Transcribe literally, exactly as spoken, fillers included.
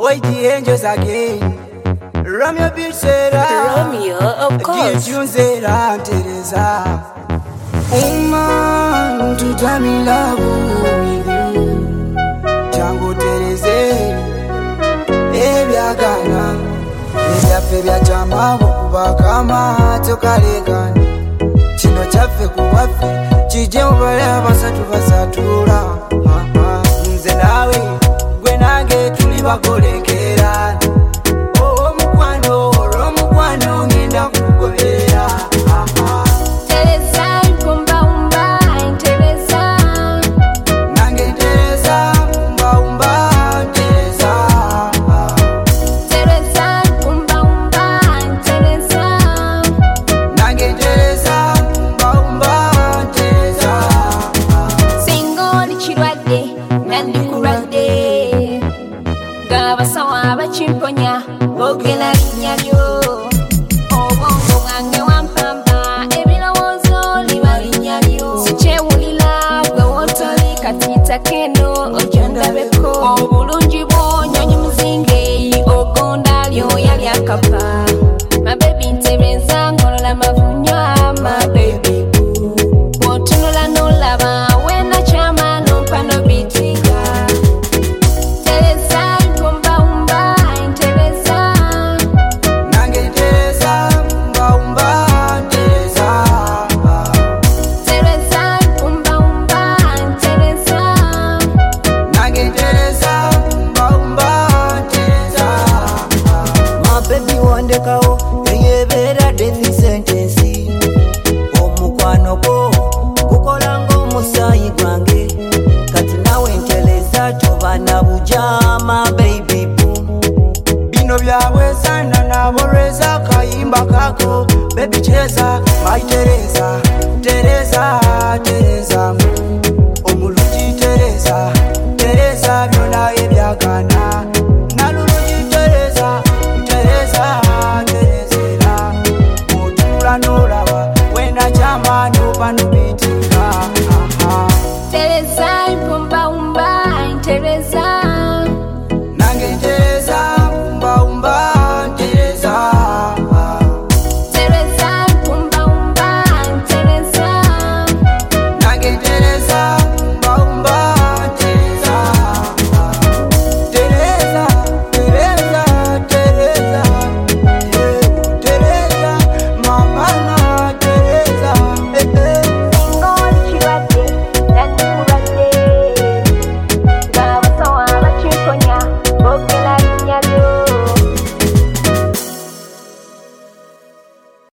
Wait the angels again. Romeo beat Sarah. Romeo, of course. Tune Sarah, Teresa. Woman, to tell me love with you. Tango Teresa. Ebya gana. Ebya febya chama kuba kama tokalekana. Chino chafe kuwafe. Chije ubale basatu basatura. Nze nawe gwe nange tuli bakolekera. Oh mukwano ro mukwano ngenda kugobera. Teresa kumba umba Teresa. Nange Teresa kumba umba Teresa. Teresa kumba umba Teresa. Nange Teresa kumba umba Teresa. Single chirwadde nandi kurwadde. Gaba sawa bachimponya bogela linyalyo. Obongo bwange wampamba ebirowoozo liba linyalyo. Sikyewulira gwe wotoli katita keno ojo ndabeko. Obulungi bwo nyonyi muzinge ogonda lyoya lyakapa. My baby Teresa ngolola mavunywa my baby boo. Bw'otunula n'olaba wena kyama nompa n'obitika. Teresa kumba umba Teresa. Nange Teresa kumba umba Teresa. Teresa kumba umba Teresa. Nange Teresa kumba umba Teresa. My baby wandekawo eyebera death sentence. Omukwano gwo gukola ng'omusaayi gwange. Kati nawe nteleza tobana bujama baby boo. Bino byabwezana nabolweza kayimba kako. Baby Teresa, my Teresa. Teresa, Teresa. Omulungi Teresa. Teresa byona ebyagana.